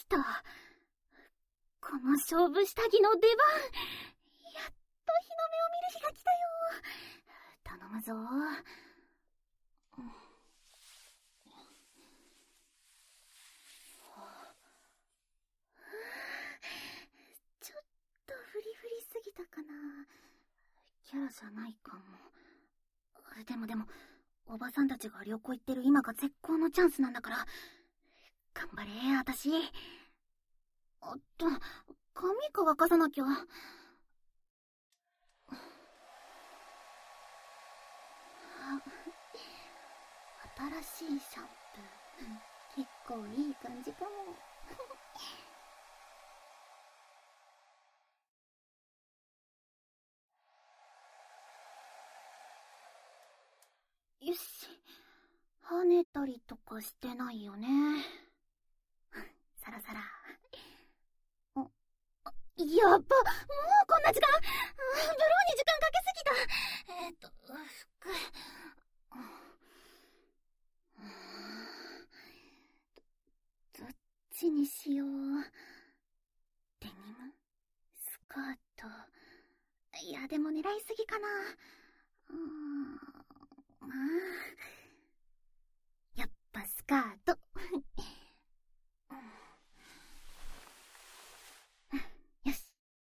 した。この勝負下着の出番。やっと日の目を見る日が来たよ。頼むぞ。ちょっとフリフリすぎたかな。キャラじゃないかも。でも、おばさんたちが旅行行ってる今が絶好のチャンスなんだから、頑張れ、私。髪乾かさなきゃ。新しいシャンプー。結構いい感じかも。よし。跳ねたりとかしてないよね。さらさら。やっば、もうこんな時間。ブローに時間かけすぎた。服。どっちにしよう。デニム？スカート。いや、でも狙いすぎかな。やっぱスカート。よし。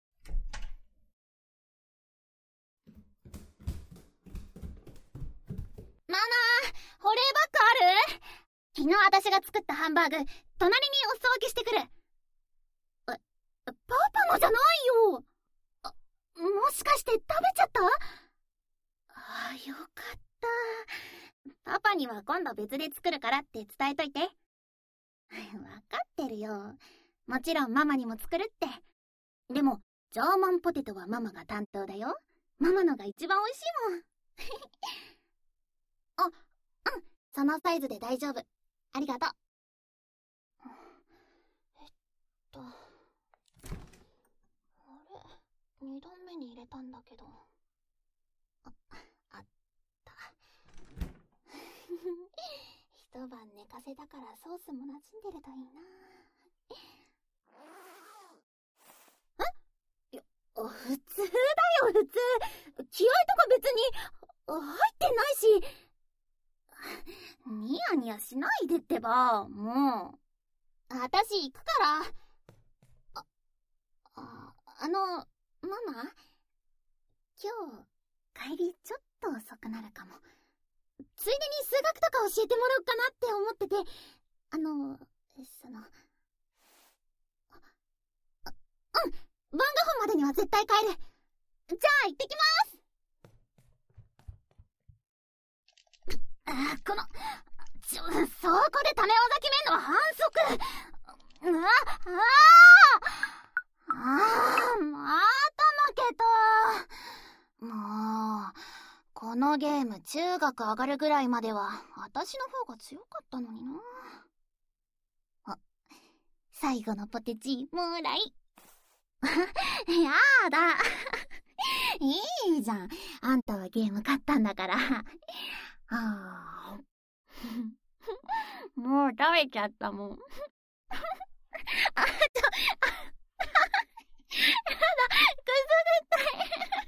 ママ、保冷バッグある？昨日私が作ったハンバーグ、隣にお裾分けしてくる。パパのじゃないよ。もしかして食べちゃった？よかった。パパには今度別で作るからって伝えといて。わかってるよ。もちろんママにも作るって。でも、ジャーマンポテトはママが担当だよ。ママのが一番美味しいもん。そのサイズで大丈夫。ありがとう。2段目に入れたんだけど。あった。一晩寝かせたからソースも馴染んでるといいな。普通だよ、普通。気合とか別に入ってないし。ニヤニヤしないでってば、もう。私行くから。ママ？今日、帰りちょっと遅くなるかも。ついでに数学とか教えてもらおうかなって思ってて、晩ご飯までには絶対帰る。じゃあ行ってきます。そこで種技決めんのは反則。また負けた。もう、このゲーム中学上がるぐらいまでは私の方が強かったのにな。最後のポテチもらい。やだ。いいじゃん。あんたはゲーム勝ったんだから。もう食べちゃったもん。やだ、くすぐったい。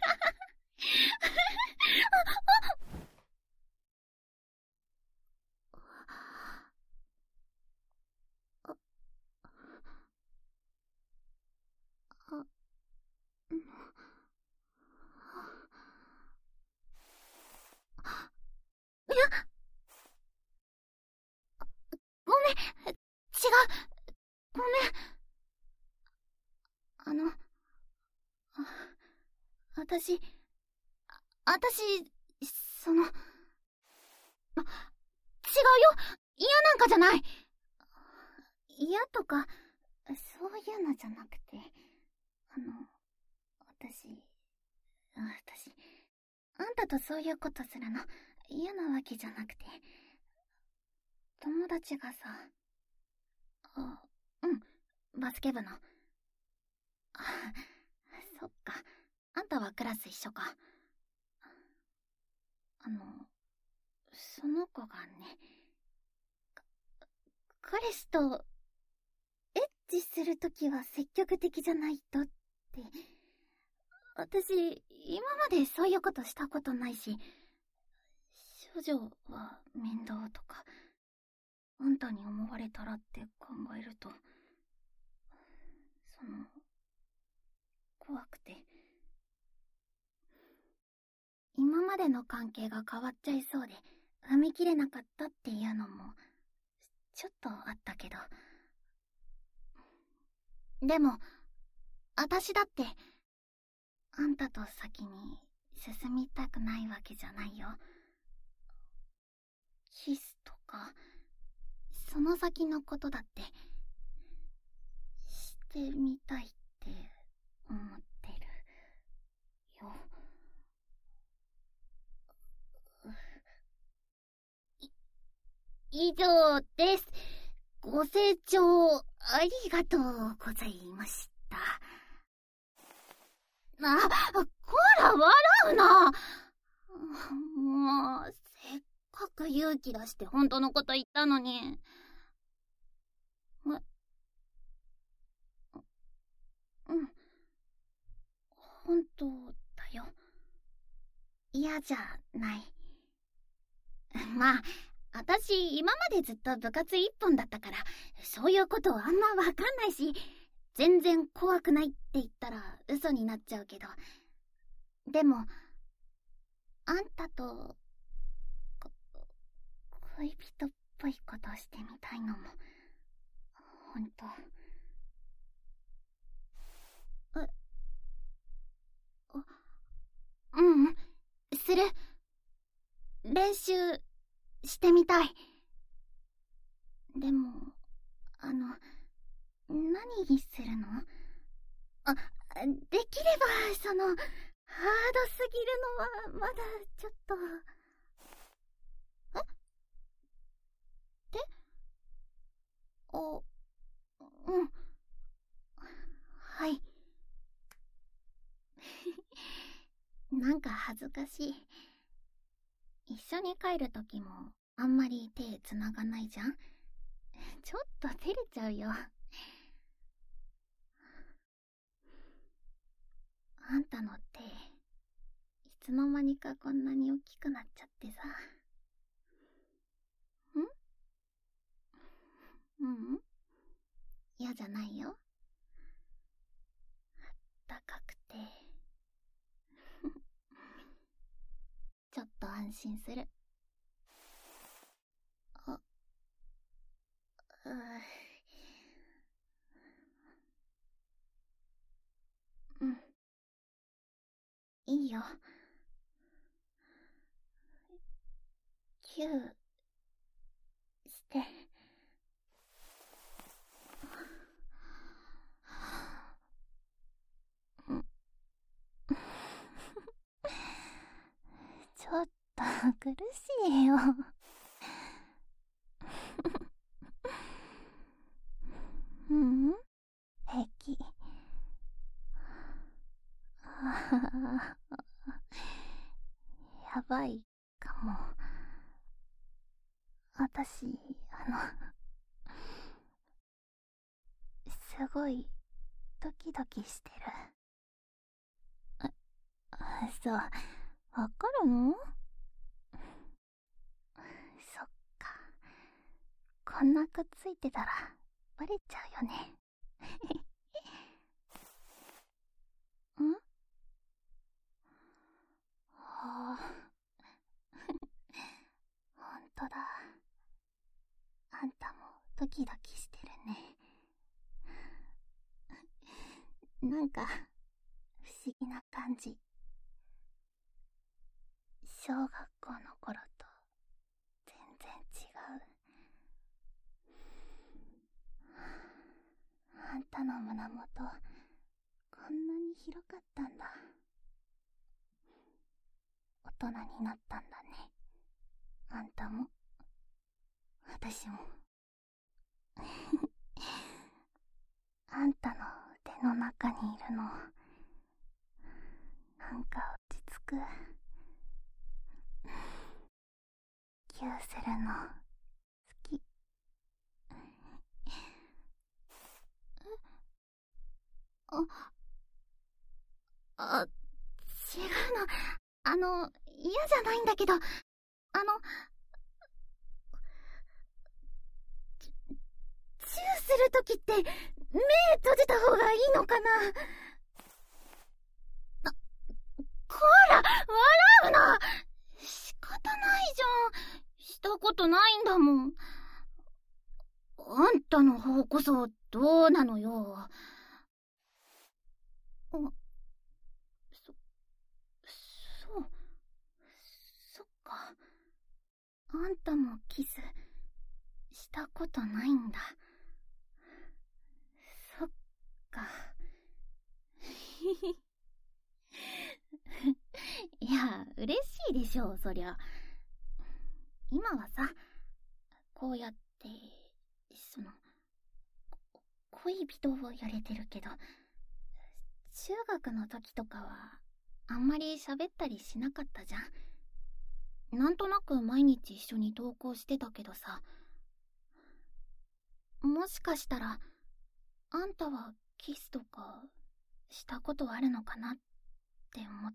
ごめん、違う。ごめん。私、その、違うよ。嫌なんかじゃない。嫌とか、そういうのじゃなくて、私、あんたとそういうことするの嫌なわけじゃなくて、友達がさ、バスケ部の。そっか。あんたはクラス一緒か。その子がね、彼氏と、 チするときは積極的じゃないとって。私、今までそういうことしたことないし、処女は面倒とか、あんたに思われたらって考えると、怖くて。今までの関係が変わっちゃいそうで、踏み切れなかったっていうのも、ちょっとあったけど。でも、私だって、あんたと先に進みたくないわけじゃないよ。キスとか、その先のことだって、してみたいって思ってるよ。以上です。ご清聴ありがとうございました。こら笑うな。もう、せっかく勇気出して本当のこと言ったのに。うん。本当だよ。嫌じゃない。まあ、私、今までずっと部活一本だったから、そういうことあんまわかんないし、全然怖くないって言ったら嘘になっちゃうけど。でも、あんたと、恋人っぽいことしてみたいのも、ほんと。うん、する。練習してみたい。でも、何するの？できれば、ハードすぎるのは、まだ、ちょっと。ってうん。はい。なんか恥ずかしい。一緒に帰るときも、あんまり手繋がないじゃん？ちょっと照れちゃうよ。あんたの手、いつの間にかこんなに大きくなっちゃってさ。うん。嫌じゃないよ。あったかくて。ちょっと安心する。うん。いいよ。キューして。ちょっと苦しいよ。うん、平気。やばいかも。私、すごいドキドキしてる。そう、わかるの？そっか。こんなくっついてたらバレちゃうよね。ん？はあ、ほんとだ。あんたもドキドキしてるね。なんか、不思議な感じ。小学校の頃と全然違う。あんたの胸元、こんなに広かったんだ。大人になったんだね。あんたも、私も。あんたの腕の中にいるの、なんか落ち着く。キューするの好き。 違うの。嫌じゃないんだけど、チューするときって、目閉じた方がいいのかな？こら、笑うな！仕方ないじゃん。したことないんだもん。あんたの方こそ、どうなのよ。そっか。あんたもキス、したことないんだ。そっか。いや、嬉しいでしょう、そりゃ。今はさ、こうやって、恋人をやれてるけど、中学の時とかは、あんまり喋ったりしなかったじゃん。なんとなく毎日一緒に登校してたけどさ、もしかしたら、あんたはキスとかしたことあるのかなって思って。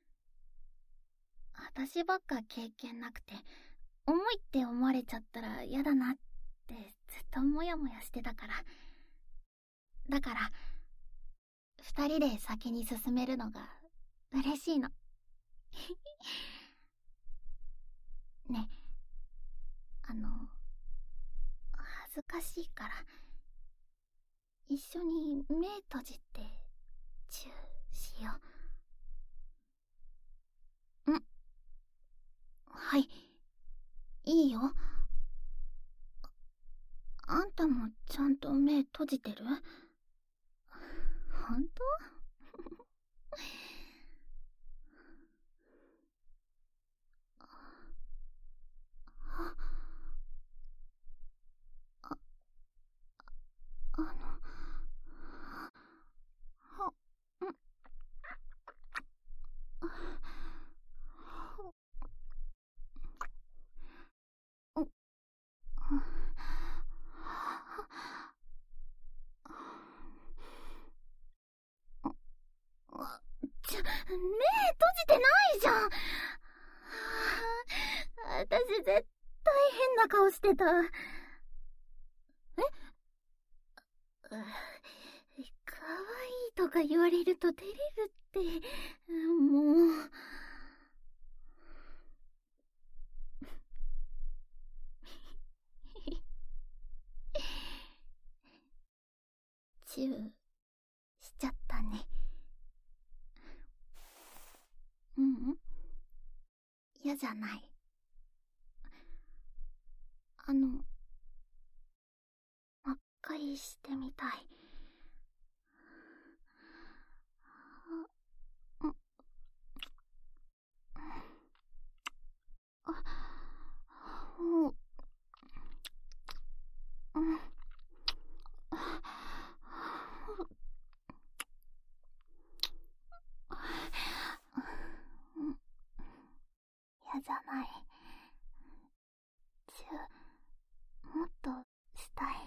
私ばっか経験なくて、重いって思われちゃったら嫌だなってずっとモヤモヤしてたから。だから、二人で先に進めるのが嬉しいの。ね、恥ずかしいから、一緒に目閉じてチューしよう。はい、いいよ。あんたもちゃんと目閉じてる？本当？あの、目閉じてないじゃん。私絶対変な顔してた。可愛いとか言われると照れるって、もう。チューしちゃったね。嫌じゃない。真っ赤りしてみたい。嫌じゃない。チュー、もっとしたい。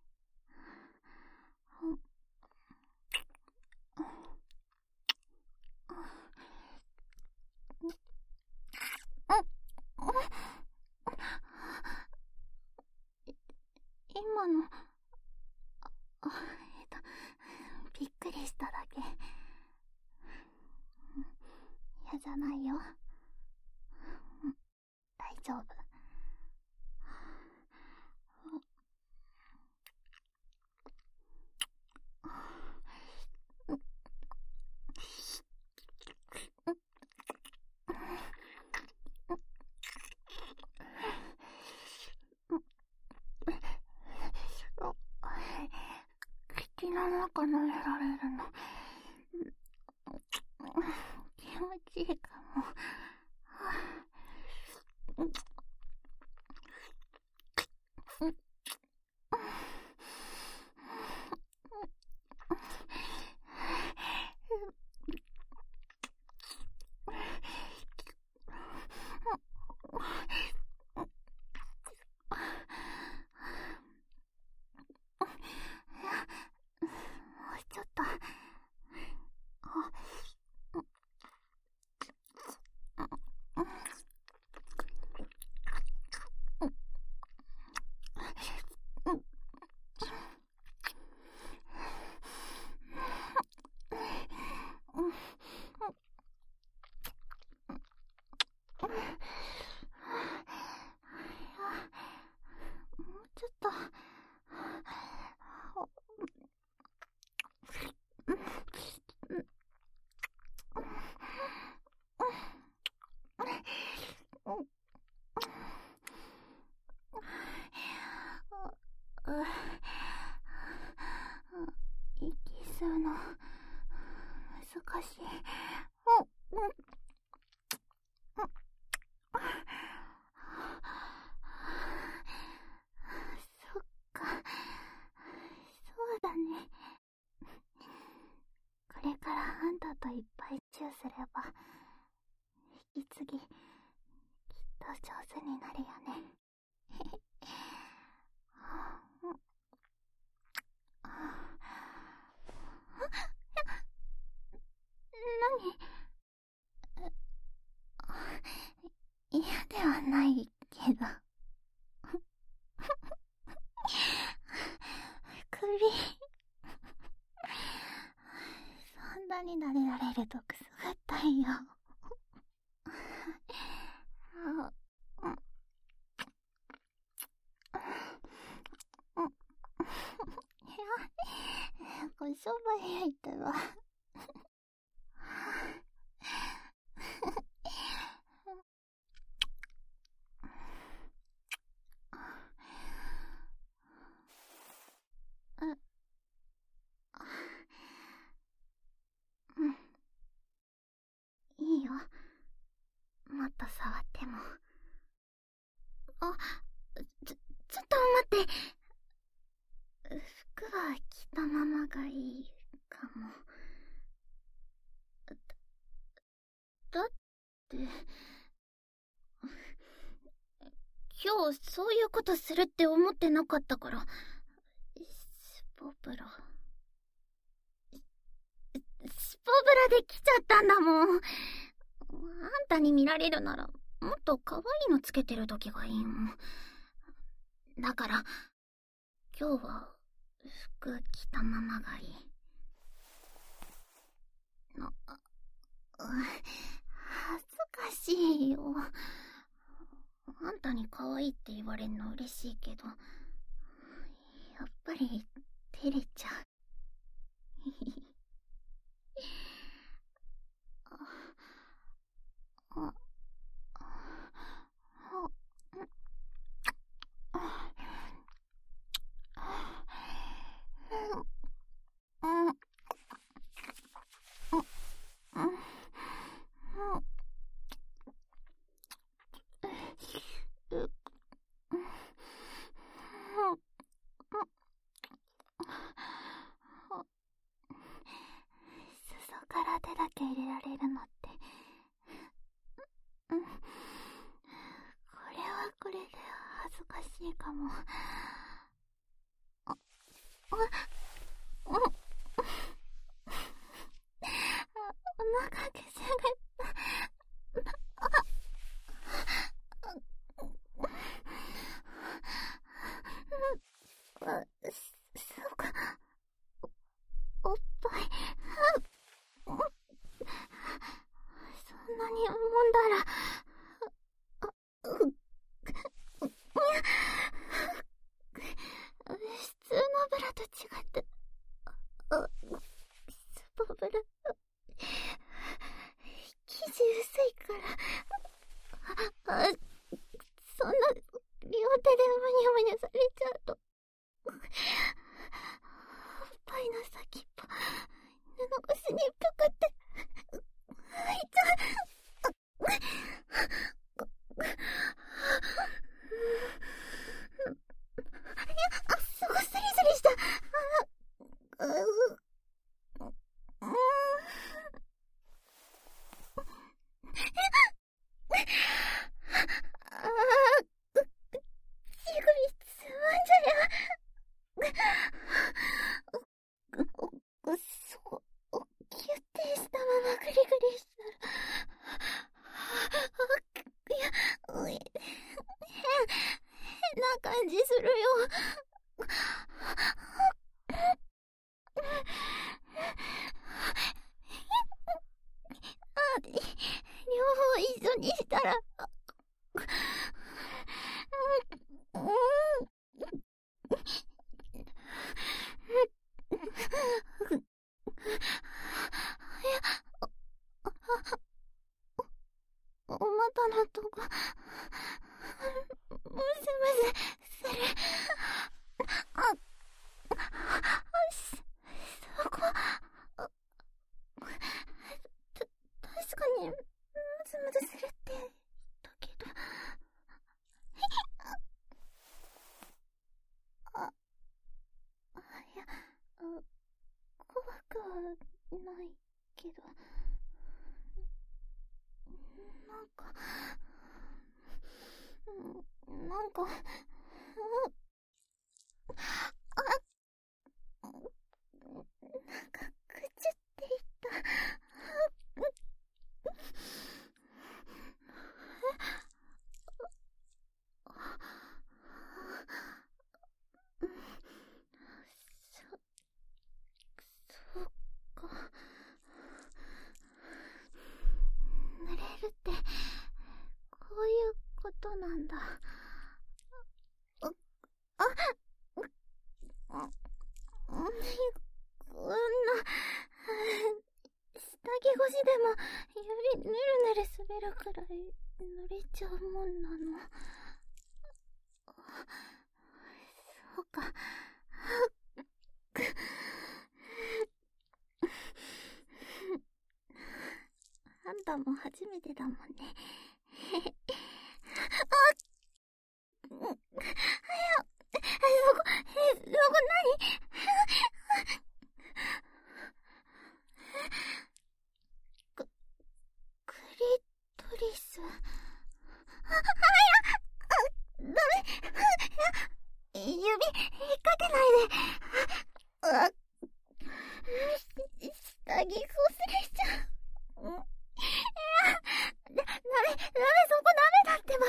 今の、びっくりしただけ。嫌じゃないよ。大丈夫。口の中舐められるの気持ちいいかも。もうちょっと。 しい。そっか。そうだね。これからあんたといっぱいチューすれば、引き継ぎ、きっと上手になるよね。何？嫌ではないけど。首。そんなに撫でられるとくすぐったいよ。ごそば焼いたわ。いいよ。もっと触っても。ちょっと待って。服は着たままがいいかも。だって、今日そういうことするって思ってなかったから。スポブラで来ちゃったんだもん。あんたに見られるなら、もっと可愛いのつけてる時がいいもん。だから、今日は服着たままがいい。恥ずかしいよ。あんたに可愛いって言われんの嬉しいけど、やっぱり照れちゃう。裾から手だけ入れられるのって、これはこれで恥ずかしいかも。お腹くすぐった。そうか。おっぱい。そんなに揉んだら、普通のブラと違って、スポブラ、生地薄いから、そんな両手でむにゃむにゃされちゃうと、おっぱいの先っぽ、布越しにぷくって、開いちゃう。すごいスリスリした。乳首つまんじゃや。キュッてしたままグリグリしたら、変な感じするよ。両方一緒にしたら、お股のとこ、ムズムズする。 か、なんか、ぐちゅっていった。そうか。濡れるって、こういうことなんだ。こんな、下着越しでも指ぬるぬる滑るくらい濡れちゃうもんなの。そうか。あんたも初めてだもんね。そこ何？クリトリス。ダメ。指、引っ掛けないで。下着こすれちゃう。ダメ、そこダメだってば。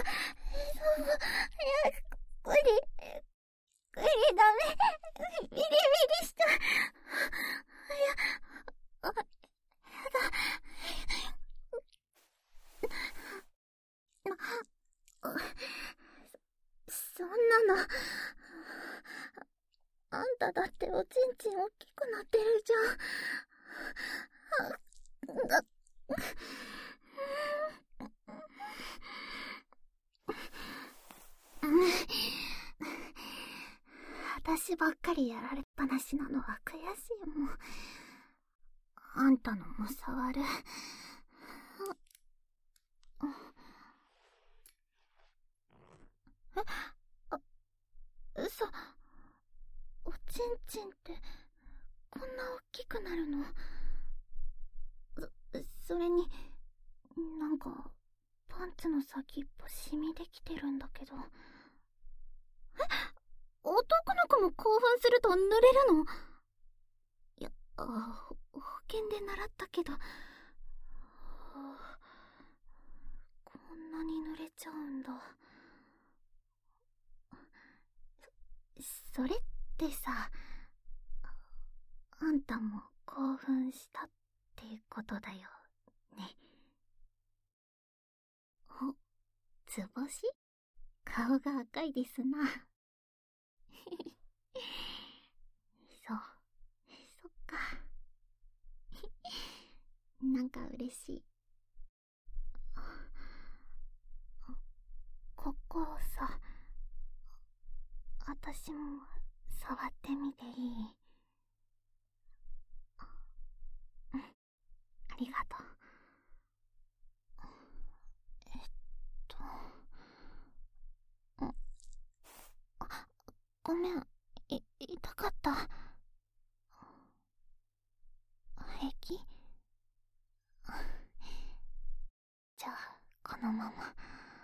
クリダメ。ビリビリした。やだ。そんなの。あんただっておちんちん大きくなってるじゃん。私ばっかりやられっぱなしなのは悔しいもん。あんたのも触る。嘘。おちんちんってこんな大きくなるの？それになんかパンツの先っぽシミできてるんだけど。男の子も興奮すると濡れるの？いや、保険で習ったけど、こんなに濡れちゃうんだ。それってさ、あんたも興奮したってことだよね。お、図星？顔が赤いですな。そっか。なんか嬉しい。ここをさ、私も触ってみていい？うん、ありがとう。ごめん、痛かった。平気？じゃあ、このまま。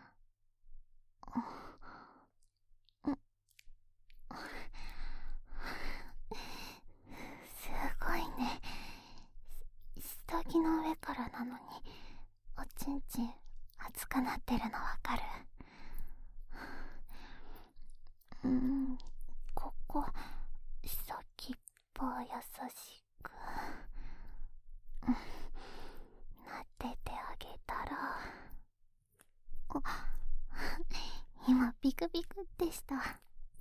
すごいね。下着の上からなのに、おちんちん熱くなってるのわかる？ここ、先っぽ優しく、なっててあげたら。今ビクビクってした。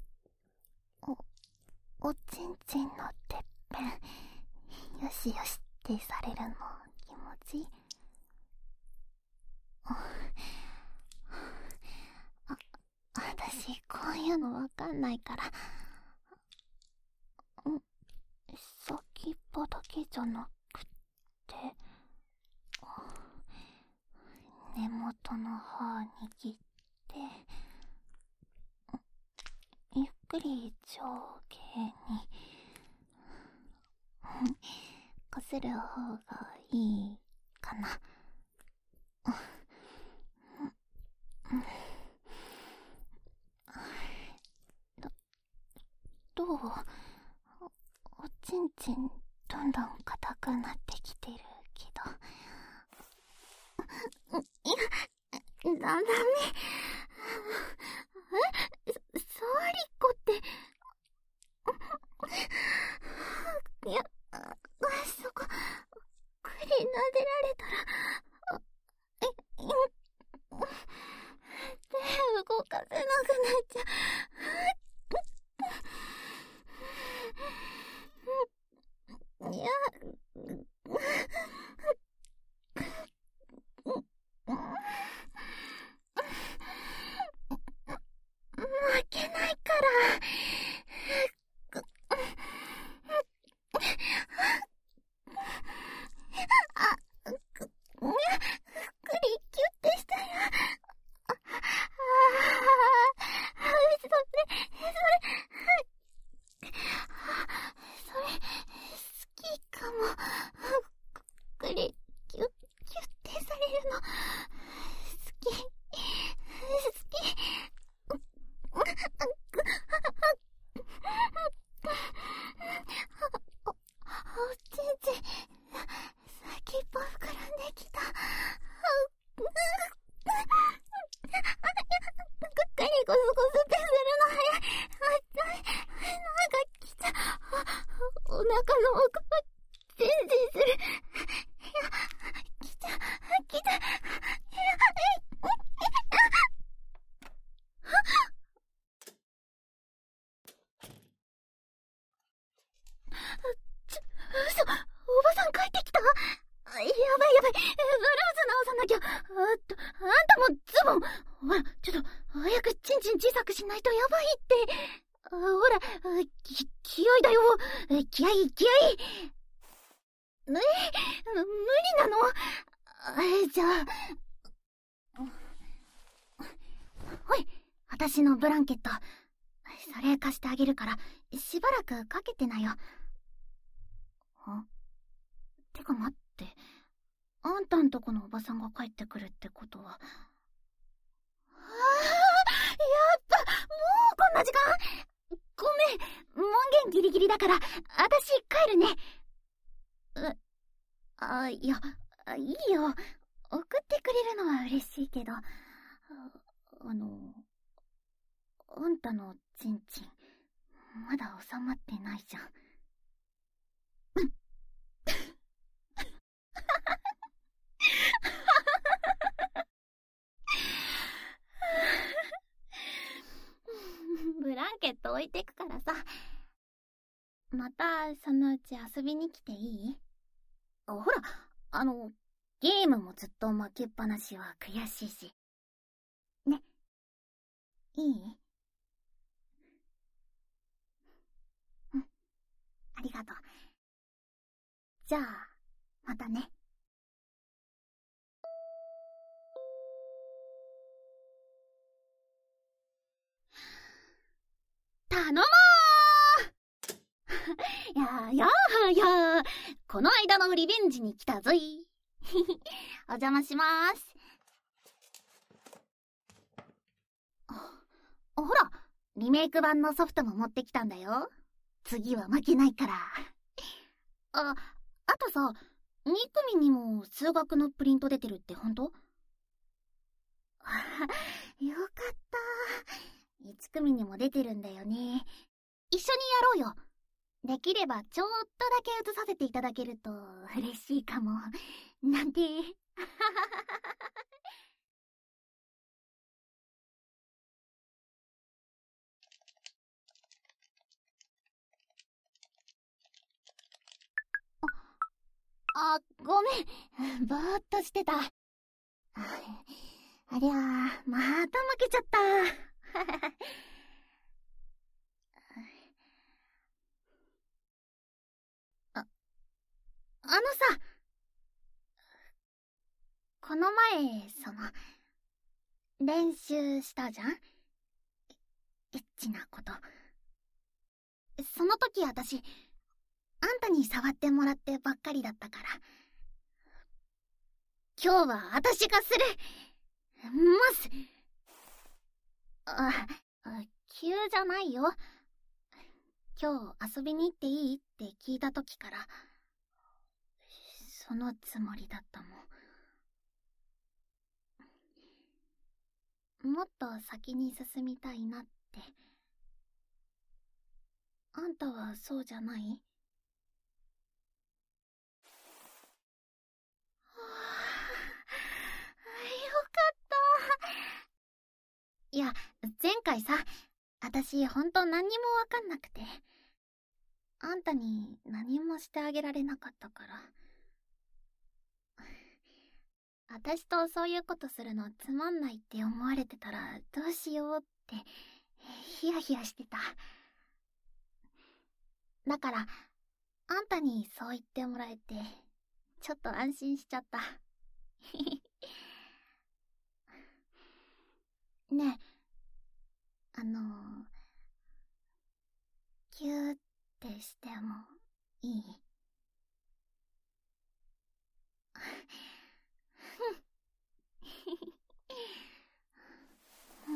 おちんちんのてっぺん、よしよしってされるの気持ちいい？私こういうのわかんないから。先っぽだけじゃなくて、根元の方握って、ゆっくり上下にこする方がいいかな。 おちんちんどんどん硬くなってきてるけど。ダメ。サワリコって、いや、そこ、くり撫でられたら、手動かせなくなっちゃう。いや、負けないから。くりキュッてしたよ。それ、好きかも。くりキュッてされるの。好き。おちんちん、先っぽ膨らんできた。くりゴスゴスってするの早い。なんか来た。お腹の奥がチンチンする。来た。嘘、おばさん帰ってきた？やばい。ブラウス直さなきゃ。あんたもズボン。ほら、ちょっと、早くチンチン小さくしないとやばいって。ほら、気合だよ。気合。無理なの？じゃあ。ほい、私のブランケット。それ貸してあげるから、しばらくかけてなよ。てか待って。あんたんとこのおばさんが帰ってくるってことは。やっぱ、もうこんな時間？ごめん、門限ギリギリだから、私帰るね。いや、いいよ。送ってくれるのは嬉しいけど、あんたのチンチン、まだ収まってないじゃん。ブランケット置いてくからさ。またそのうち遊びに来ていい？ほら、ゲームもずっと負けっぱなしは悔しいし。ね。いい？うん。ありがとう。じゃあ、またね。頼もーやー、この間のリベンジに来たぞい。お邪魔しまーす。ほら、リメイク版のソフトも持ってきたんだよ。次は負けないから。あとさ、2組にも数学のプリント出てるって本当？よかった。1組にも出てるんだよね。一緒にやろうよ。できればちょっとだけ映させていただけると嬉しいかも。なんて。ごめん。ぼーっとしてた。ありゃー、また負けちゃった。さ、この前、練習したじゃん？エッチなこと。その時私、あんたに触ってもらってばっかりだったから。今日は私がする。急じゃないよ。 今日遊びに行っていいって聞いた時から、そのつもりだったもん。もっと先に進みたいなって。あんたはそうじゃない？はあ、よかった。いや、前回さ、私ほんと何にもわかんなくて。あんたに何もしてあげられなかったから。私とそういうことするのつまんないって思われてたらどうしようってヒヤヒヤしてた。だからあんたにそう言ってもらえてちょっと安心しちゃった。ねえ、キューってしてもいい？うん。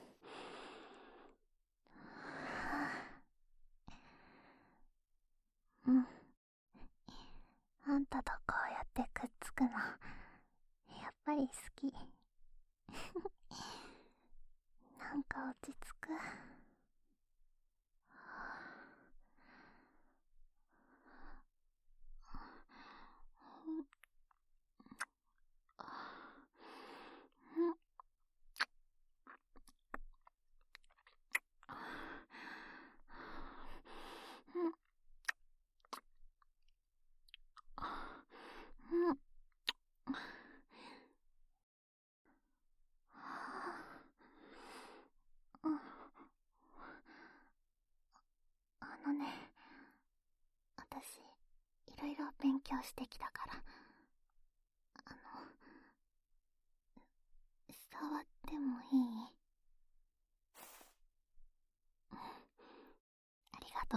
うん。あんたとこうやってくっつくの、やっぱり好き。なんか落ち着く。あのね、私、いろいろ勉強してきたから、触ってもいい？ありがとう。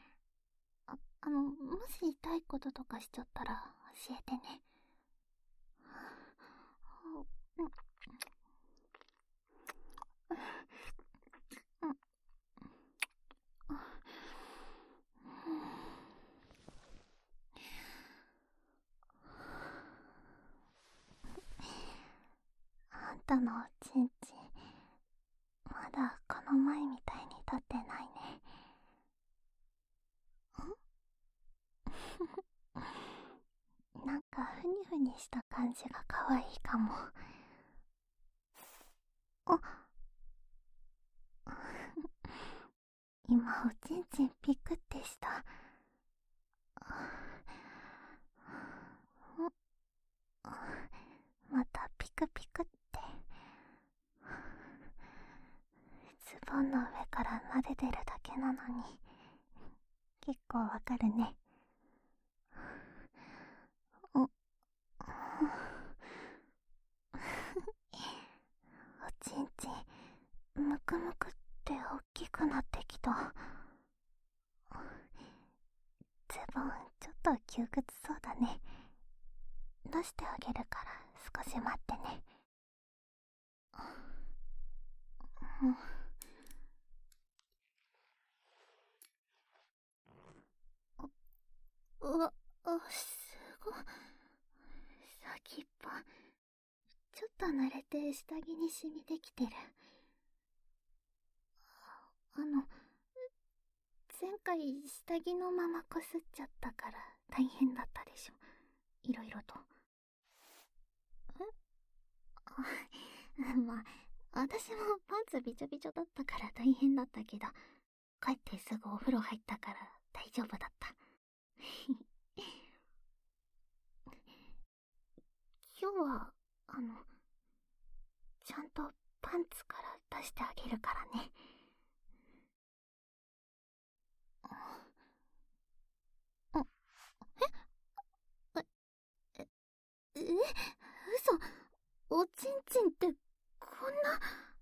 もし痛いこととかしちゃったら教えてね。あんたのおちんちん、まだこの前みたいに立ってないね。なんかふにふにした感じが可愛いかも。あ、今おちんちんピクってした。またピクピクって。ズボンの上から撫でてるだけなのに結構わかるね。お、おちんちんむくむくって大きくなってきた。ズボンちょっと窮屈そうだね。出してあげるから少し待ってね。うわ、すごい。先っぽちょっと濡れて下着に染みてきてる。前回下着のままこすっちゃったから大変だったでしょ、いろいろと。まあ、私もパンツびちょびちょだったから大変だったけど、帰ってすぐお風呂入ったから大丈夫だった。今日は、ちゃんとパンツから出してあげるからね。嘘、おちんちんってこんな。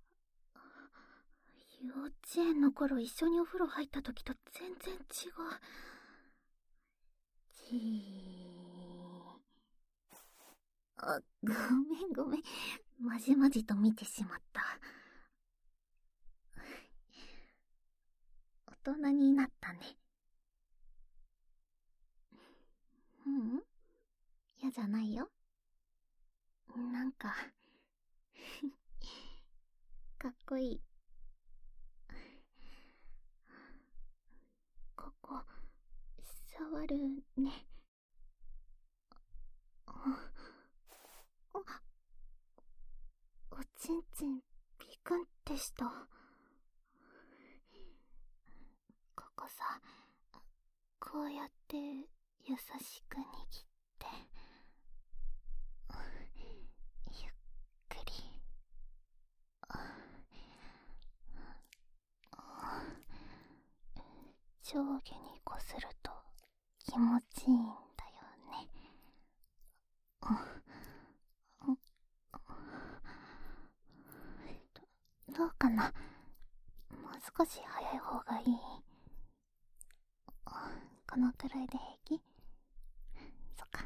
幼稚園の頃一緒にお風呂入った時と全然違う。ごめんごめん。まじまじと見てしまった。 大人になったね。うん、嫌じゃないよ。なんかかっこいい。ここ、触るね。おちんちん、ビクンってした。ここさ、こうやって優しく握って、ゆっくり。上下にこすると気持ちいいんだよね。どうかな、もう少し早い方がいい？このくらいで平気？そっか。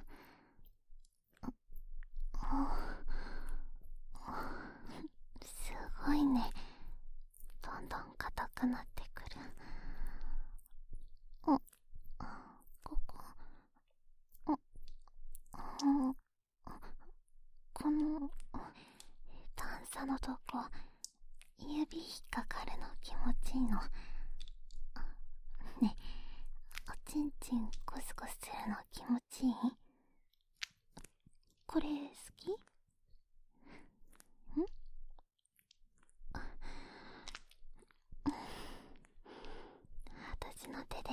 すごいね。どんどん硬くなってくる。ここ、この段差のとこ、指引っかかるの気持ちいいの。ね、おちんちんゴスゴスするの気持ちいい？これ好き？私の手で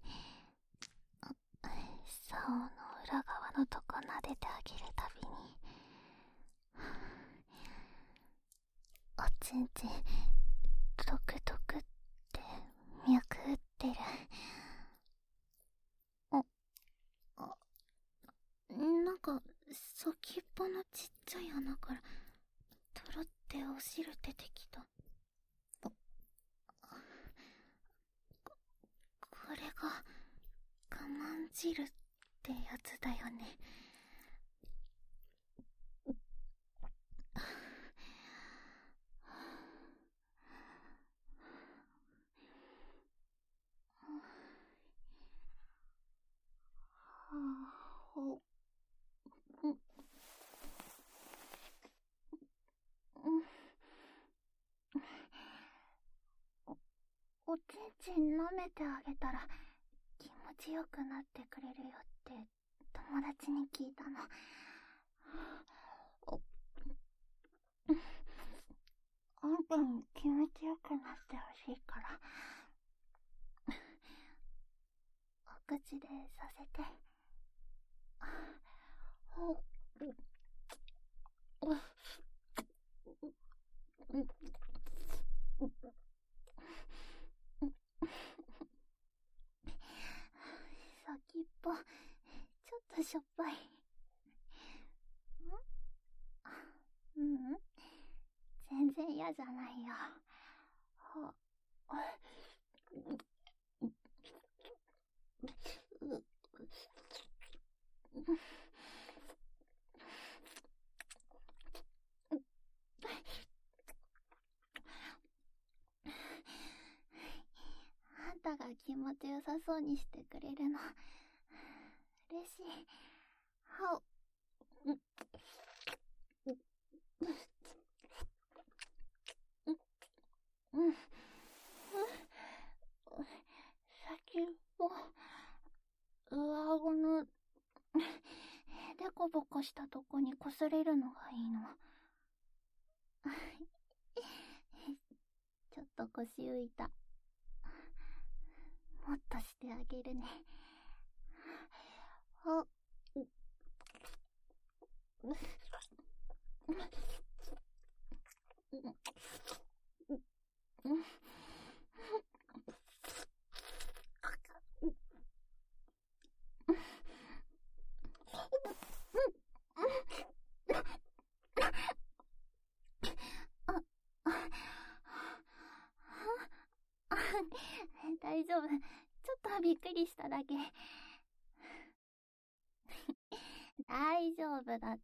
竿の裏側のとこ撫でてあげるたびに、おちんちんドクドクって脈打ってる。なんか先っぽのちっちゃい穴からとろってお汁出てきた。これが我慢汁ってやつだよね。おちんちん舐めてあげたら気持ちよくなってくれるよって友達に聞いたの。あんたに気持ちよくなってほしいからお口でさせて。先っぽちょっとしょっぱい。うん、全然嫌じゃないよ。あんたが気持ちよさそうにしてくれるの嬉しい。先っぽ、上顎のでこぼこしたとこにこすれるのがいいの。ちょっと腰浮いた。もっとしてあげるね。大丈夫。ちょっとびっくりしただけ。大丈夫だって。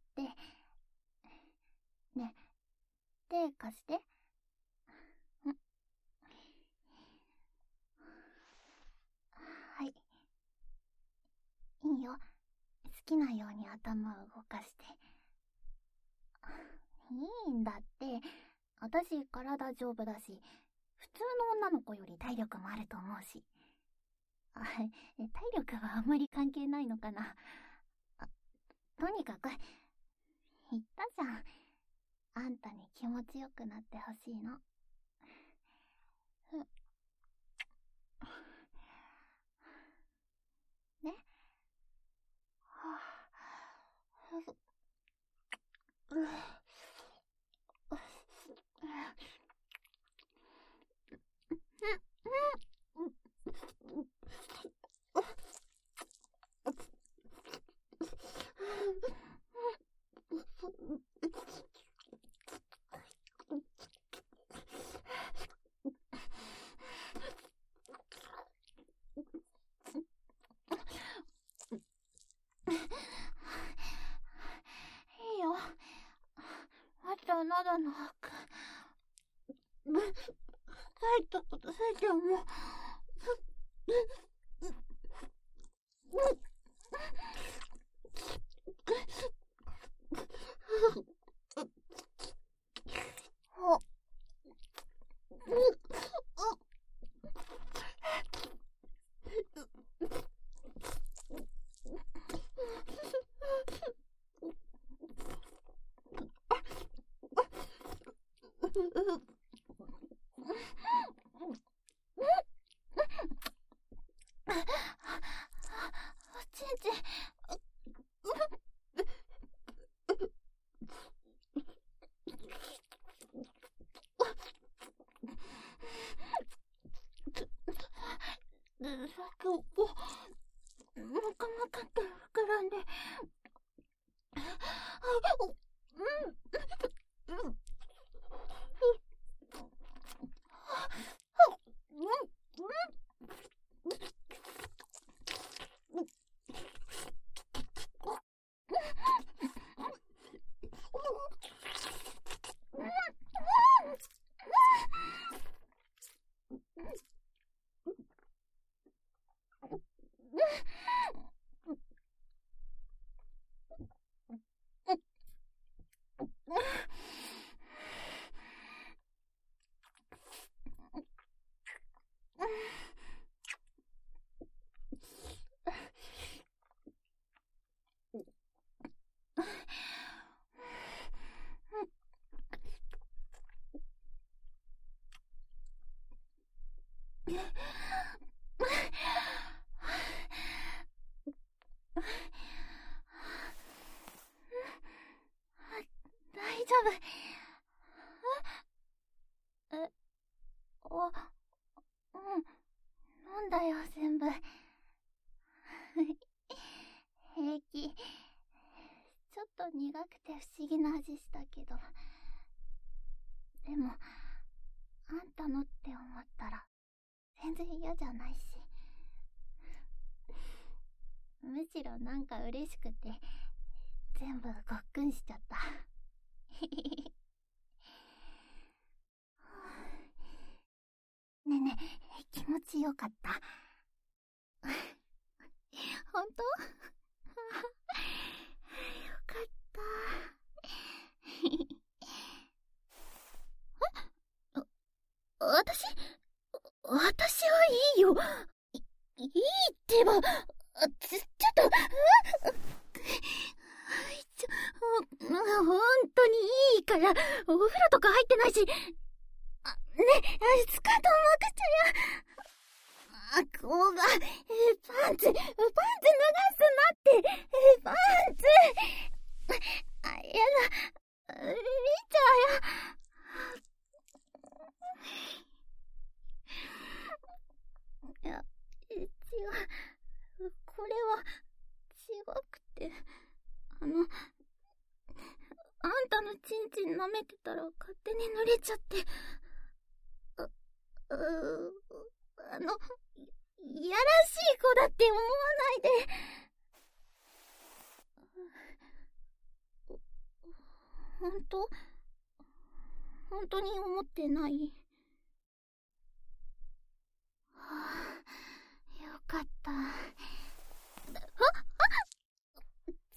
ね、手貸して。 きなように頭を動かして。いいんだって。私体丈夫だし、普通の女の子より体力もあると思うし。体力はあんまり関係ないのかな。とにかく、言ったじゃん。あんたに気持ちよくなってほしいの。ね。いいよ。あとは喉の奥。帰ったことさえても。ちんちん。さっきもかもかって膨らんで。大丈夫。飲んだよ、全部。平気。ちょっと苦くて不思議な味したけど。でも、あんたのって思ったら、全然嫌じゃないし。むしろなんか嬉しくて、全部ごっくんしちゃった。ねえねえ、気持ちよかった。ほんと？よかった。私はいいよ。いいってば、ちょっと、ほんとにいいから、お風呂とか入ってないし、ね、スカートもくちゃや。こうが、パンツ脱がすなって、パンツ。やだ、見ちゃうよ。いや、違う。これは、違くて、あんたのチンチン舐めてたら勝手に濡れちゃって。いやらしい子だって思わないで。本当に思ってない。はあ、よかった。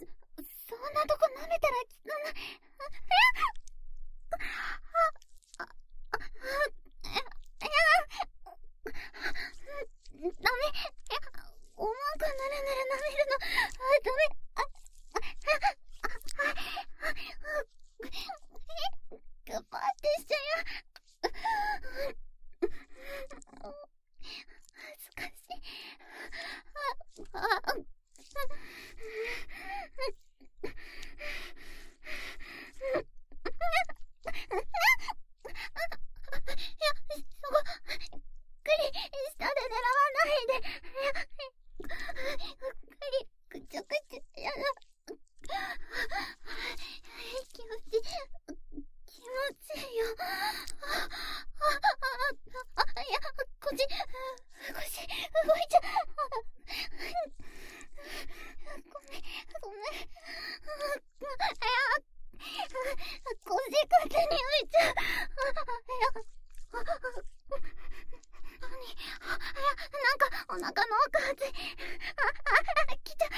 お腹の奥熱い。来ちゃう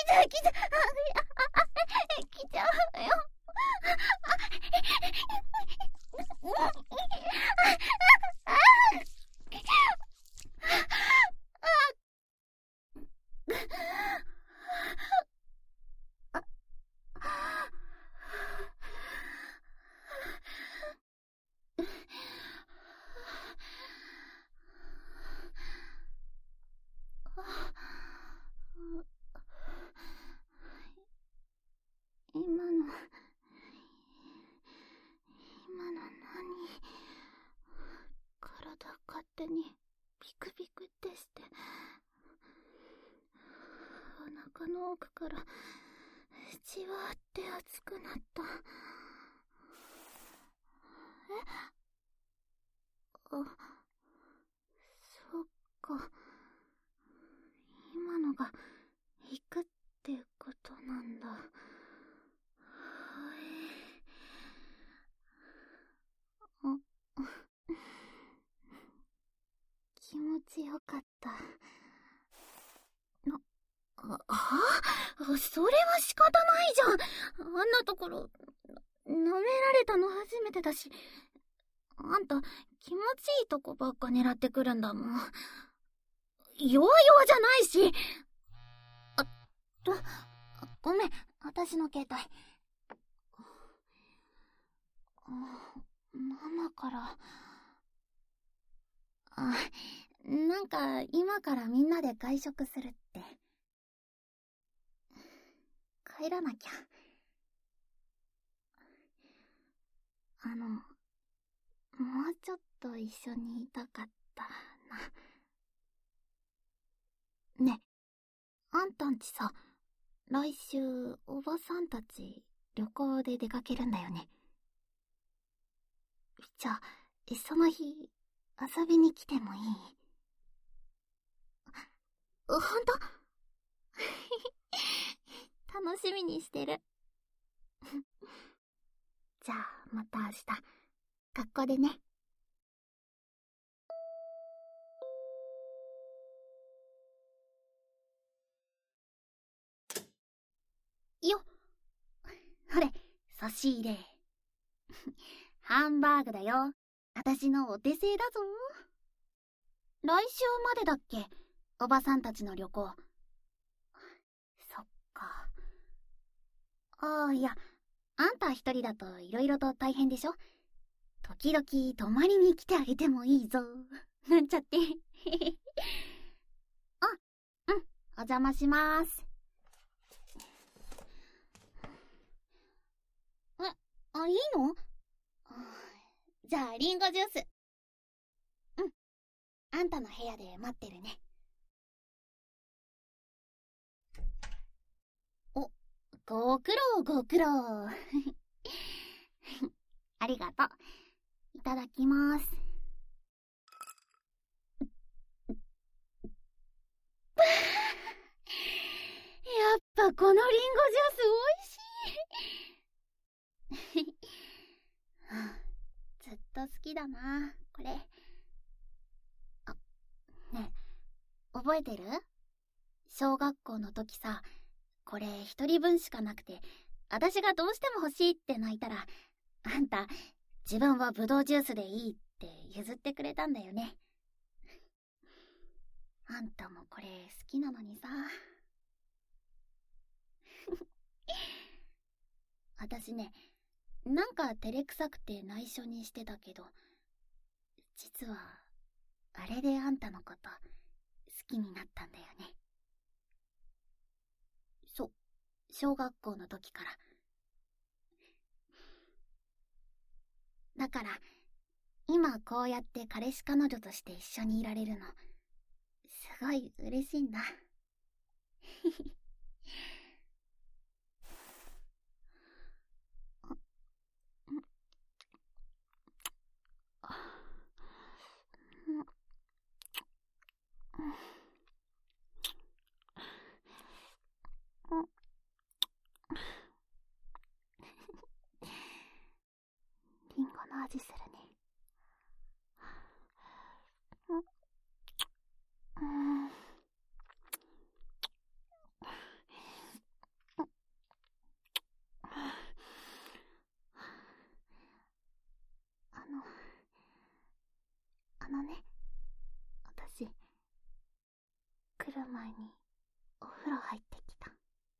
よ。今の何？体勝手にビクビクってして、お腹の奥からじわーって熱くなった。そっか。今のが行くってことなんだ。気持ちよかった。それは仕方ないじゃん。あんなところ舐められたの初めてだし、あんた気持ちいいとこばっか狙ってくるんだもん。弱々じゃないし。ごめん、私の携帯。ママから。なんか今からみんなで外食するって。帰らなきゃ。もうちょっと一緒にいたかったな。ね、あんたんちさ、来週おばさんたち旅行で出かけるんだよね。じゃあその日遊びに来てもいい？ほんと？楽しみにしてる。じゃあまた明日学校でね。よっ、ほれ、差し入れ。ハンバーグだよ。私のお手製だぞ。来週までだっけ、おばさんたちの旅行。そっか。いや、あんた一人だといろいろと大変でしょ。時々泊まりに来てあげてもいいぞ。なんちゃって。うん、お邪魔します。いいの？じゃあリンゴジュース。うん、あんたの部屋で待ってるね。ご苦労ご苦労。ありがとう。いただきます。やっぱこのリンゴジュース美味しい。ずっと好きだな、これ。ねえ、覚えてる？小学校の時さ、これ一人分しかなくて、私がどうしても欲しいって泣いたら、あんた、自分はブドウジュースでいいって譲ってくれたんだよね。あんたもこれ好きなのにさ。私ね、なんか照れくさくて内緒にしてたけど、実はあれであんたのこと好きになったんだよね。そう、小学校の時から。だから今こうやって彼氏彼女として一緒にいられるの、すごい嬉しいんだ。リンゴの味するね。 私、来る前にお風呂入ってきた。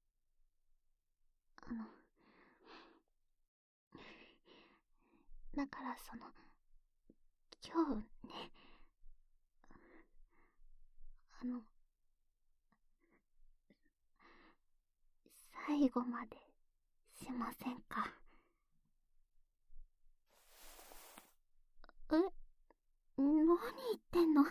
だから今日ね、最後までしませんか？何言ってんの？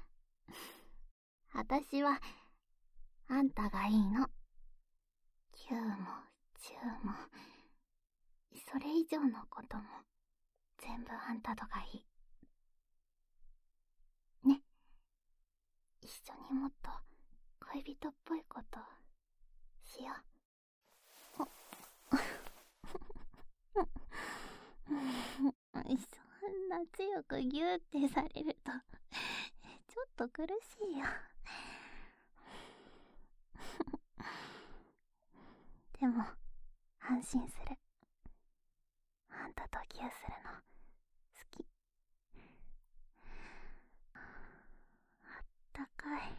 私は、あんたがいいの。9も10も、それ以上のことも、全部あんたとがいい。ね。一緒にもっと恋人っぽいことしよう。そんな強くギューってされると、ちょっと苦しいよ。でも、安心する。あんたとギューするの、好き。あったかい。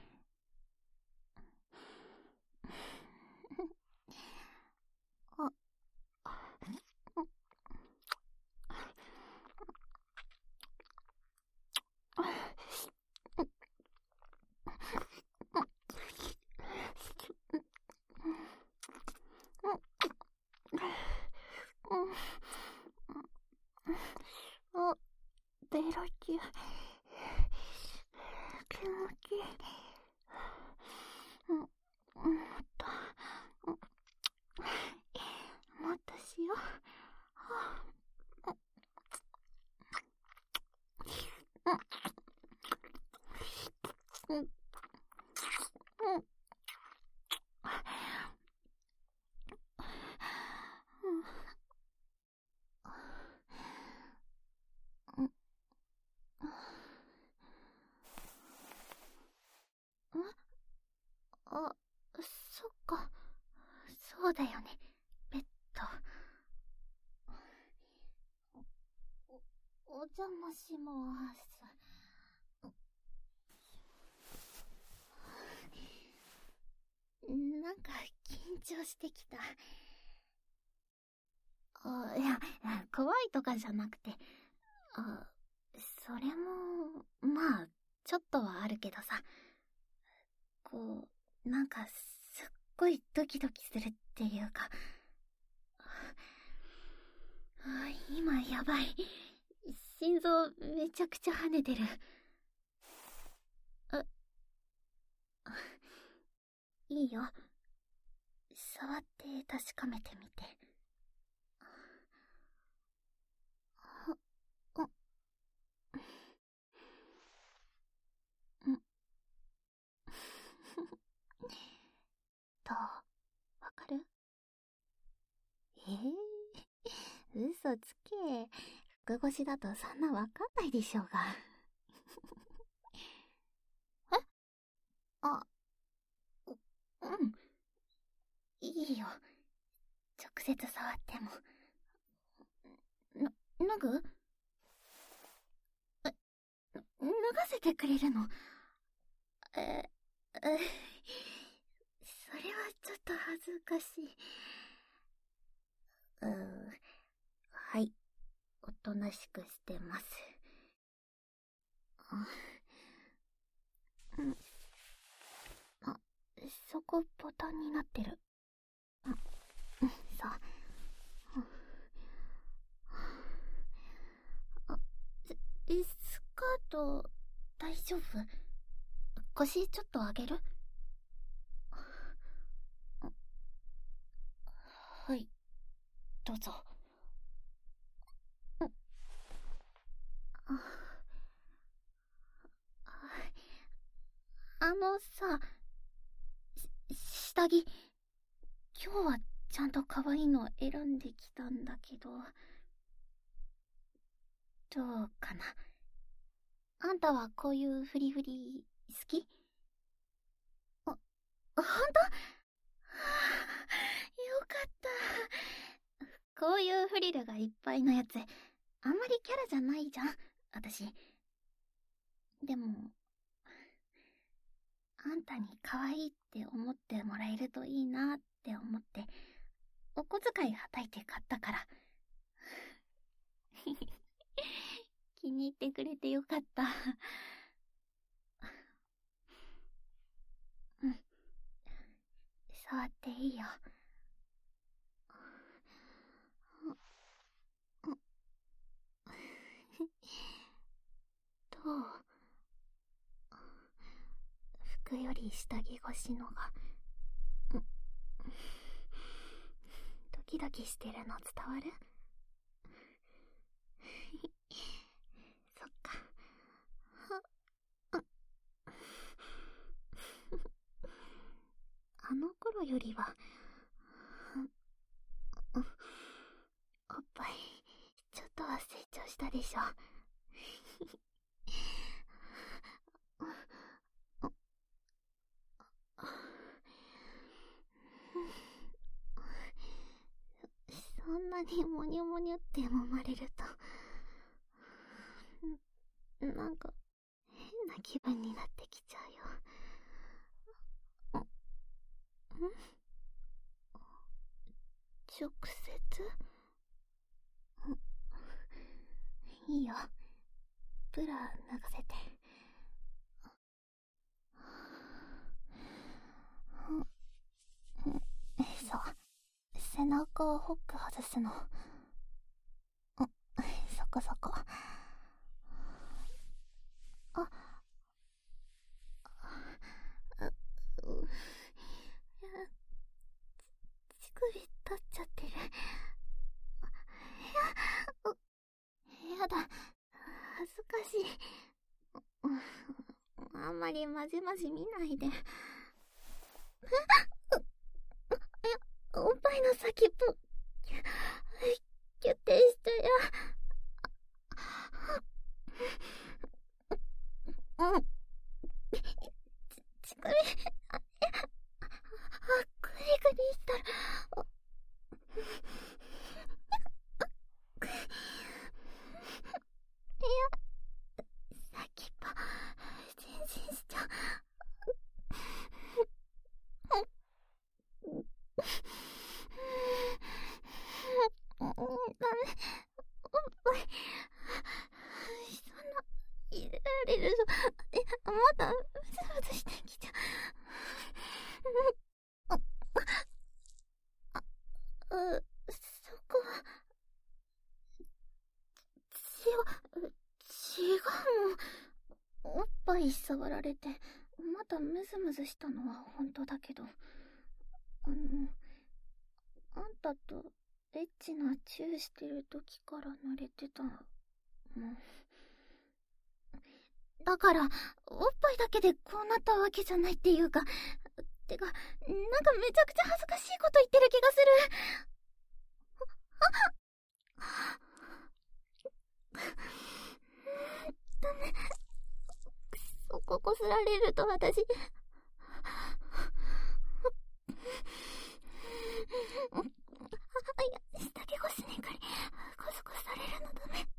ベロキュ気持ちいい。もっとしよう。あ、そっか。そうだよね。ベッド。お邪魔します。なんか緊張してきた。いや、怖いとかじゃなくて、それも、まあ、ちょっとはあるけどさ。なんか、すっごいドキドキするっていうか。今やばい。心臓めちゃくちゃ跳ねてる。いいよ。触って確かめてみて。どう？わかる？嘘つけ。服越しだとそんなわかんないでしょうが。え？うん。いいよ。直接触っても。脱ぐ？脱がせてくれるの？それはちょっと恥ずかしい。はい。おとなしくしてます。そこボタンになってる。そう。スカート、大丈夫？腰ちょっと上げる？はい。どうぞ。さ、下着、今日はちゃんと可愛いの選んできたんだけど、どうかな。あんたはこういうフリフリ好き？ほんと？よかった。こういうフリルがいっぱいのやつ、あんまりキャラじゃないじゃん、私。 でも、あんたに可愛いって思ってもらえるといいなって思って、お小遣いはたいて買ったから。気に入ってくれてよかった。うん。触っていいよ。どう？服より下着越しのが、ドキドキしてるの伝わる？そっか。あの頃よりは、おっぱい、ちょっとは成長したでしょ。そんなにモニョモニョって揉まれると、なんか変な気分になってきちゃうよ。直接？いいよ。ブラ脱がせて。そう。背中をホック外すの。そこそこ。あ、乳首立っちゃってる。やだ、恥ずかしい。あんまりまじまじ見ないで。おっぱいの先っぽ、キュッてしたよ。乳首、グリグリしたら、いや、先っぽ、前進しちゃう。ダメ、おっぱい、そんな、入れられるぞ。まだ、うずうずしてきちゃう。そこは、違うもん。おっぱい触られて、まだムズムズしたのは本当だけど、あんたとエッチなチューしてる時から慣れてたもん。だから、おっぱいだけでこうなったわけじゃないっていうか、てか、なんかめちゃくちゃ恥ずかしいこと言ってる気がする。ダメ。そここすられると私、いや、下着越しにかり、コスコスされるのダメ。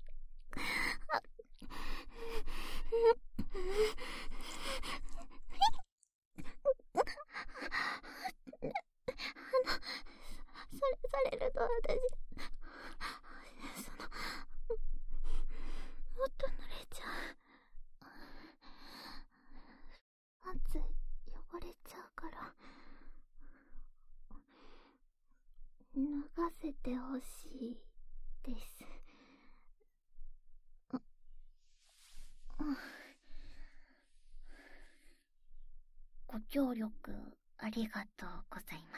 されると私、もっと濡れちゃう。パンツ汚れちゃうから、脱がせてほしいです。ご協力ありがとうございます。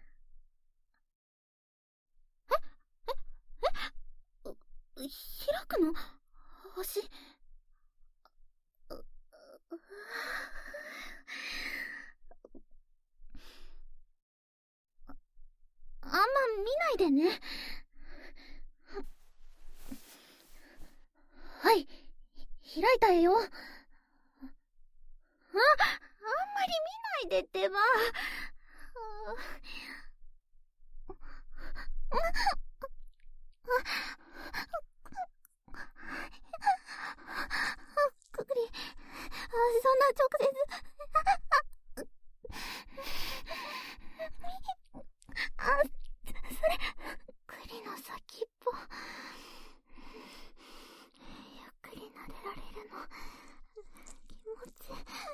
開くの？星？あんま見ないでね。はい、開いたよ。あんまり見ないでってば。くぐり直接それ栗の先っぽゆっくり撫でられるの気持ち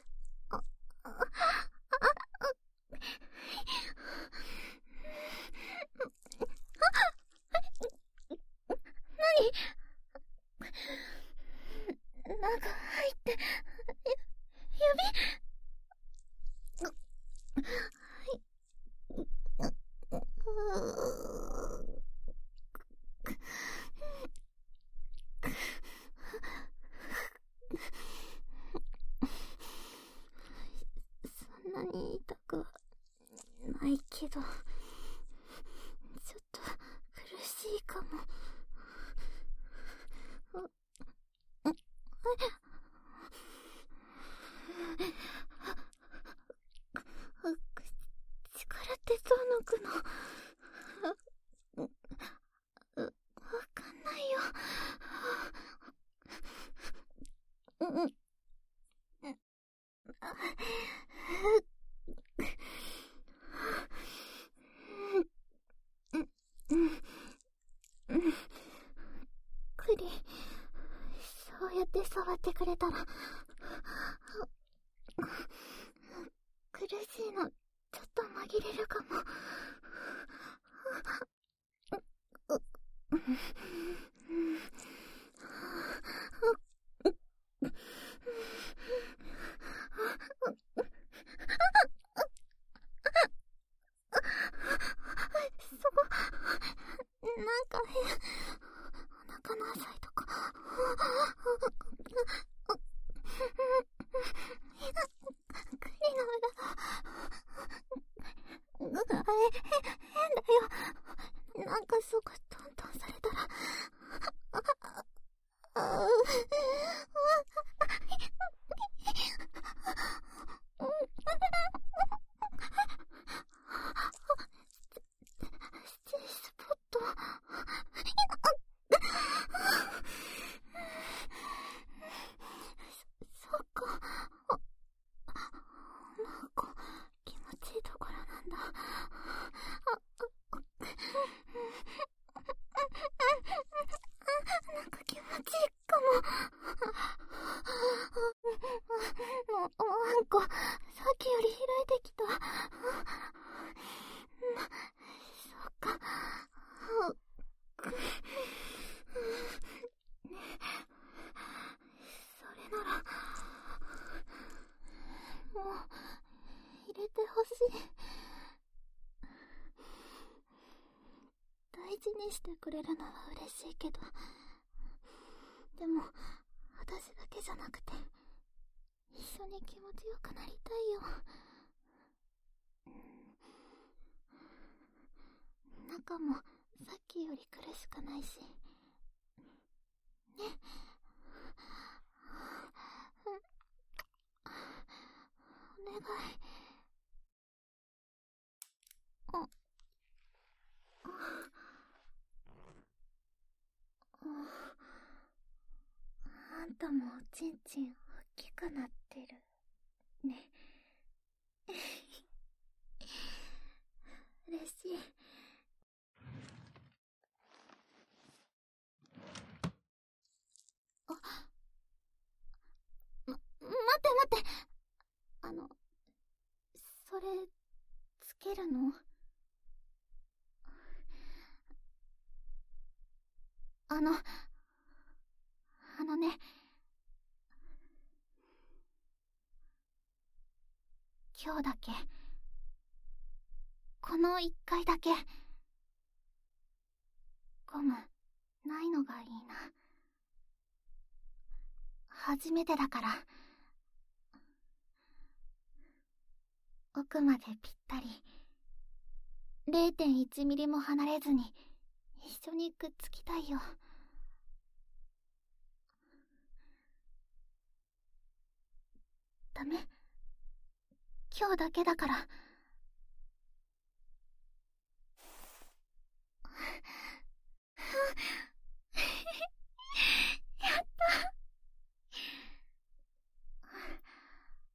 なんか入ってそんなに痛くはないけど、ちょっと苦しいかも。力ってどう抜くの？わかんないよ。クリ、そうやって触ってくれたら苦しいのちょっと紛れるかも。そこなんか変。お腹の浅いとこ。栗の裏が変だよ。なんかそこトントンされたらステイスポット。そっか。なんか気持ちいいところなんだ。なんか気持ちいいかも。なんかさっきより開いてきた。そっか。それならもう入れてほしい。大事にしてくれるのは嬉しいけど、でも私だけじゃなくて一緒に気持ちよくなりたいよ。中もさっきより苦しくないしね。お願い。あんたもおちんちん大きくなってるね。嬉しい。待って。それつけるの？ね、今日だけ、この1回だけゴムないのがいいな。初めてだから。奥までぴったり 0.1 ミリも離れずに一緒にくっつきたいよ。ダメ？今日だけだから。やった。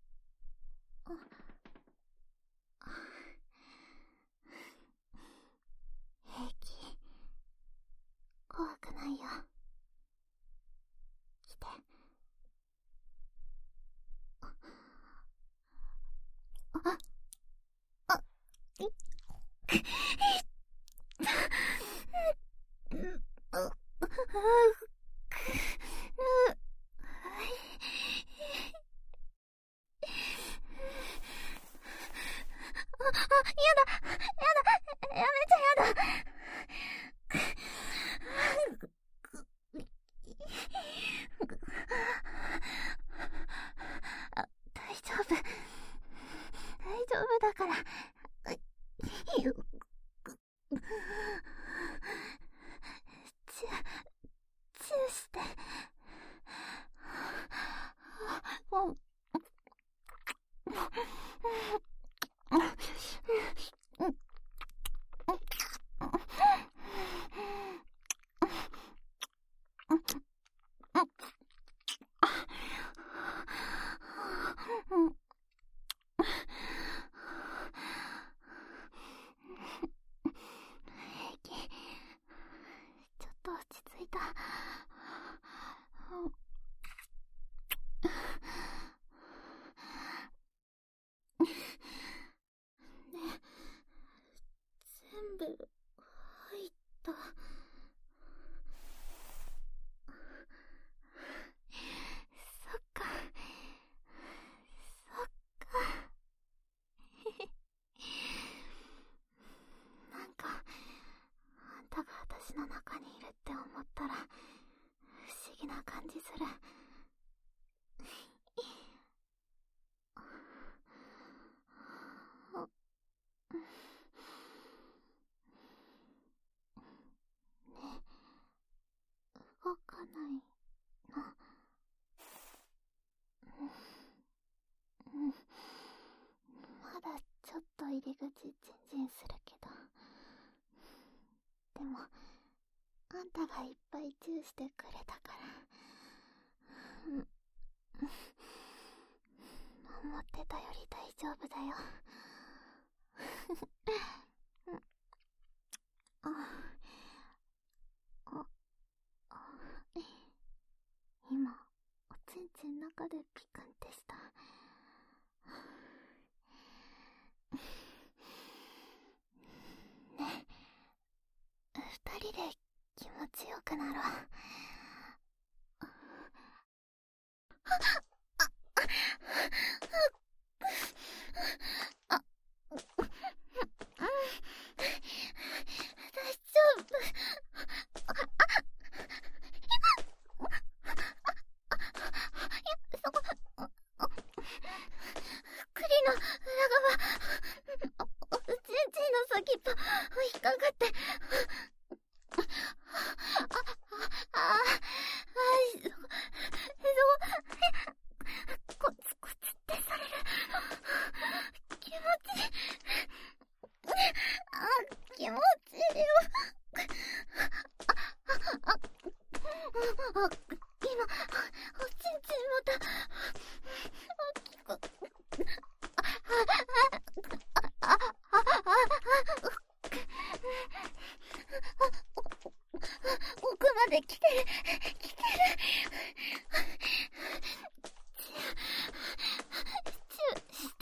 だからチューしてちょっと落ち着いた。ね、全部入った。そっかそっか。なんかあんたが私の中にいるって思ったら不思議な感じする。ね、動かないの。まだちょっと入り口チンチンするけど、でもあんたがいっぱいチューしてくれたから思ってたより大丈夫だよ。今おちんちん中でピクンってした。ね、二人で気持ちよくなろう。大丈夫。栗の裏側、おちんちんの先っぽ引っかかって、コツコツってされる。気持ちいい。気持ちいいよ。今おちんちんまた大きく奥まで来てる。チューして。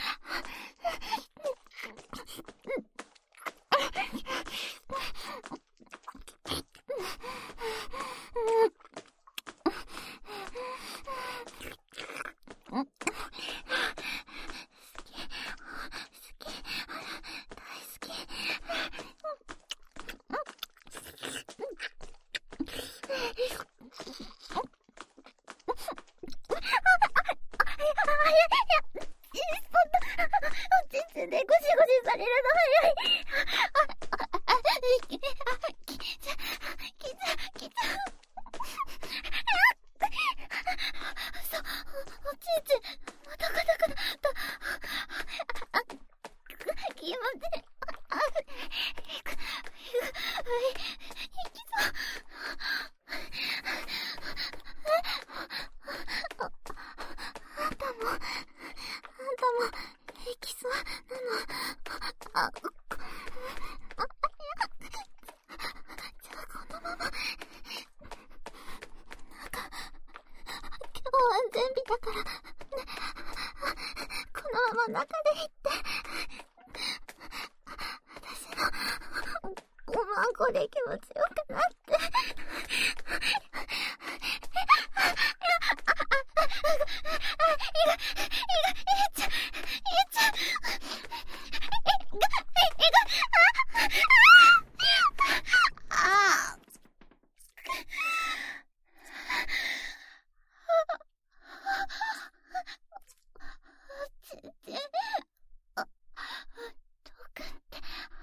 おちんちんでゴシゴシされるの早い。きつ。おちんちんまた硬くなった。気持ちいい。いきそう。あんたもいきそうなの。じゃあこのまま、なんか今日は安全日だから、このまま中で行って、私ちゃん、あ全然、トくんって、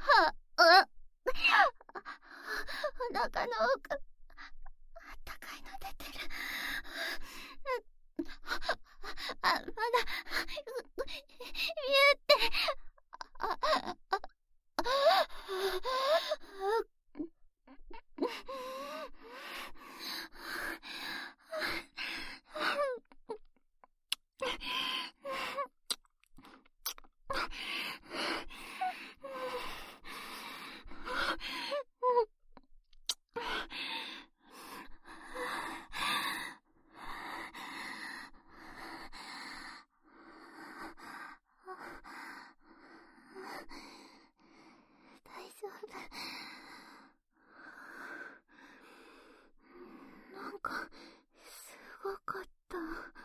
お腹の奥、あったかいの出てる。まだ、言って、大丈夫。なんか、すごかった。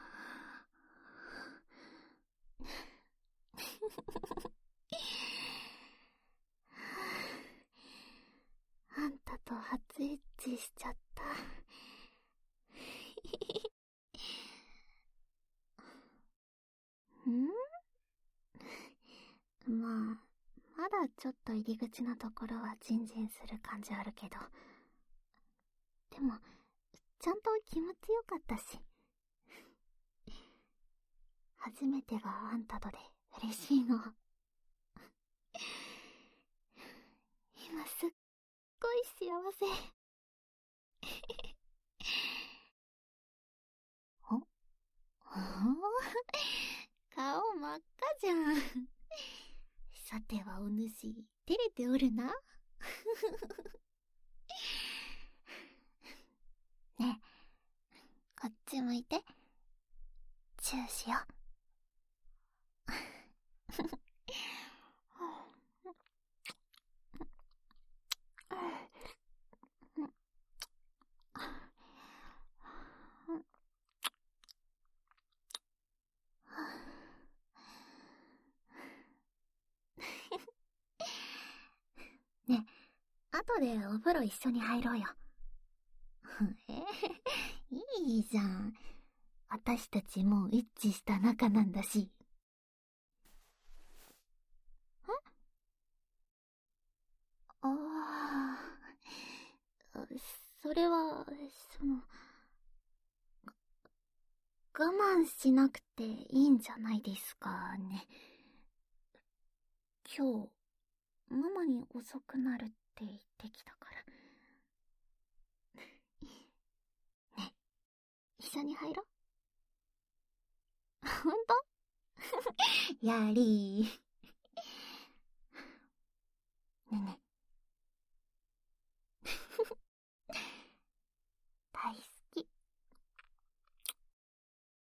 あんたと初エッチしちゃった。まあ、まだちょっと入り口のところはジンジンする感じあるけど。でも、ちゃんと気持ちよかったし。初めてがあんたとで嬉しいの。今すっごい幸せ。お顔真っ赤じゃん。さてはお主、照れておるな。ねえ、こっち向いて。チューしよう。ねえ、後でお風呂一緒に入ろうよ。いいじゃん。私たちもう一致した仲なんだし。ああ、それは、我慢しなくていいんじゃないですかね。今日、ママに遅くなるって言ってきたから。ね、一緒に入ろう。ほんと？やりー。ねえね